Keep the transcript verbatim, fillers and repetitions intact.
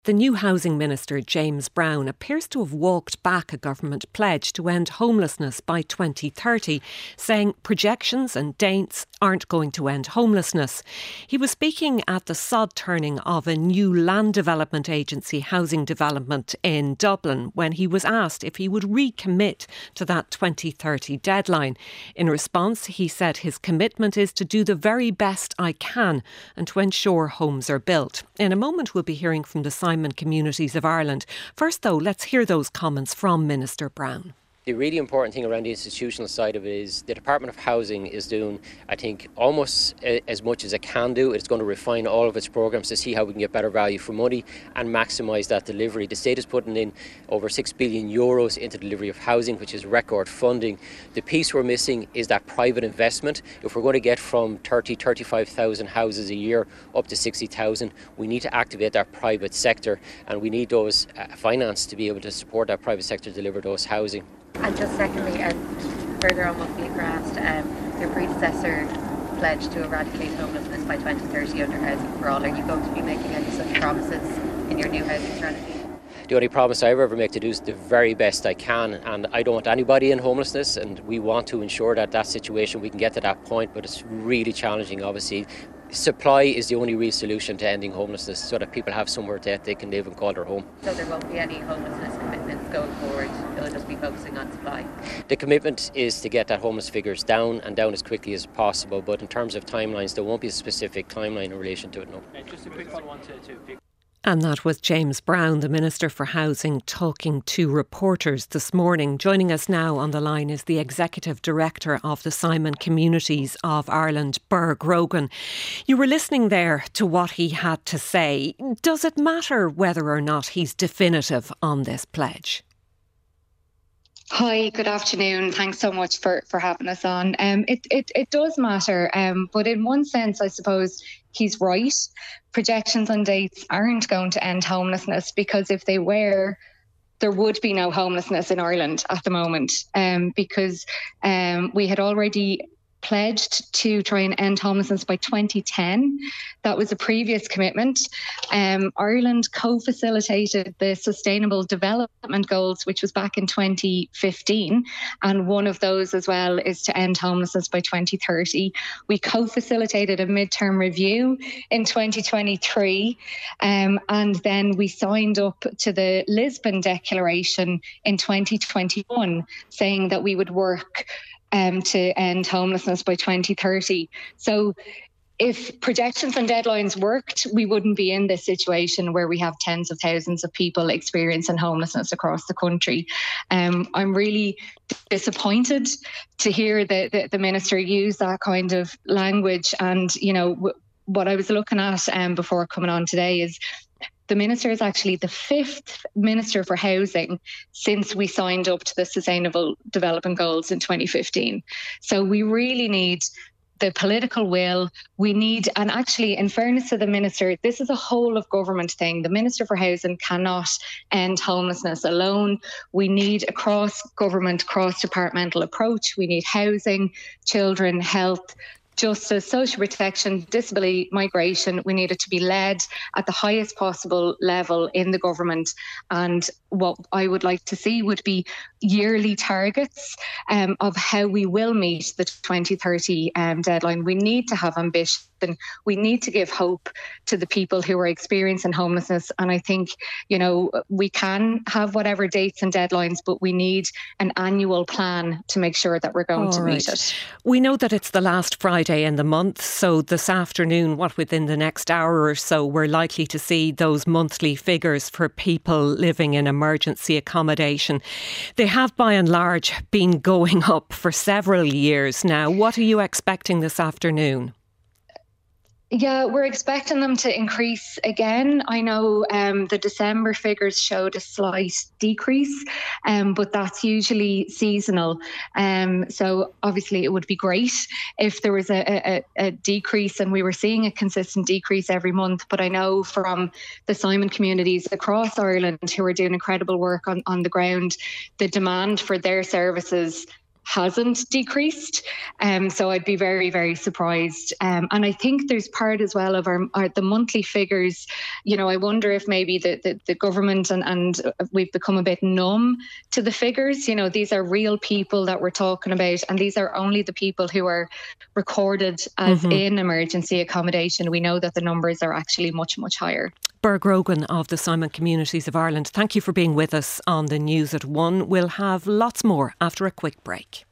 The new Housing Minister, James Browne, appears to have walked back a government pledge to end homelessness by twenty thirty, saying projections and dates aren't going to end homelessness. He was speaking at the sod turning of a new land development agency housing development in Dublin when he was asked if he would recommit to that twenty thirty deadline. In response, he said his commitment is to do the very best I can and to ensure homes are built. In a moment, we'll be hearing from the Simon Communities of Ireland. First, though, let's hear those comments from Minister Browne. The really important thing around the institutional side of it is the Department of Housing is doing, I think, almost as much as it can do. It's going to refine all of its programmes to see how we can get better value for money and maximise that delivery. The state is putting in over six billion euros into the delivery of housing, which is record funding. The piece we're missing is that private investment. If we're going to get from thirty, thirty-five thousand houses a year up to sixty thousand, we need to activate that private sector, and we need those uh, finance to be able to support that private sector to deliver those housing. And just secondly, uh, further on what Fiacre asked, um, your predecessor pledged to eradicate homelessness by twenty thirty under Housing for All. Are you going to be making any such promises in your new housing strategy? The only promise I ever make to do is the very best I can, and I don't want anybody in homelessness, and we want to ensure that that situation, we can get to that point, but it's really challenging, obviously. Supply is the only real solution to ending homelessness so that people have somewhere that they can live and call their home. So there won't be any homelessness commitments going forward, it'll just be focusing on supply? The commitment is to get that homeless figures down and down as quickly as possible, but in terms of timelines, there won't be a specific timeline in relation to it, no. Uh, just a quick follow-on to, to And that was James Browne, the Minister for Housing, talking to reporters this morning. Joining us now on the line is the Executive Director of the Simon Communities of Ireland, Burr Grogan. You were listening there to what he had to say. Does it matter whether or not he's definitive on this pledge? Hi, good afternoon. Thanks so much for, for having us on. Um, it, it, it does matter, um, but in one sense, I suppose he's right. Projections and dates aren't going to end homelessness, because if they were, there would be no homelessness in Ireland at the moment, um, because um, we had already pledged to try and end homelessness by twenty ten. That was a previous commitment. Um, Ireland co-facilitated the Sustainable Development Goals, which was back in twenty fifteen. And one of those as well is to end homelessness by twenty thirty. We co-facilitated a midterm review in twenty twenty-three. Um, and then we signed up to the Lisbon Declaration in twenty twenty-one, saying that we would work Um, to end homelessness by twenty thirty. So if projections and deadlines worked, we wouldn't be in this situation where we have tens of thousands of people experiencing homelessness across the country. Um, I'm really disappointed to hear the, the, the Minister use that kind of language. And, you know, w- what I was looking at um, before coming on today is the Minister is actually the fifth Minister for Housing since we signed up to the Sustainable Development Goals in twenty fifteen. So we really need the political will. We need, and actually, in fairness to the Minister, this is a whole of government thing. The Minister for Housing cannot end homelessness alone. We need a cross-government, cross-departmental approach. We need housing, children, health, justice, social protection, disability, migration. We need it to be led at the highest possible level in the government. And what I would like to see would be yearly targets um, of how we will meet the twenty thirty um, deadline. We need to have ambition. We need to give hope to the people who are experiencing homelessness. And I think, you know, we can have whatever dates and deadlines, but we need an annual plan to make sure that we're going All to right. meet it. We know that it's the last Friday in the month. So this afternoon, what within the next hour or so, we're likely to see those monthly figures for people living in emergency accommodation. They have by and large been going up for several years now. What are you expecting this afternoon? Yeah, we're expecting them to increase again. I know um, the December figures showed a slight decrease, um, but that's usually seasonal. Um, so obviously it would be great if there was a, a, a decrease and we were seeing a consistent decrease every month. But I know from the Simon communities across Ireland who are doing incredible work on, on the ground, the demand for their services hasn't decreased. Um, so I'd be very, very surprised. Um, and I think there's part as well of our, our the monthly figures. You know, I wonder if maybe the, the, the government and, and we've become a bit numb to the figures. You know, these are real people that we're talking about, and these are only the people who are recorded as mm-hmm. in emergency accommodation. We know that the numbers are actually much, much higher. Burr Grogan of the Simon Communities of Ireland, thank you for being with us on the News at One. We'll have lots more after a quick break.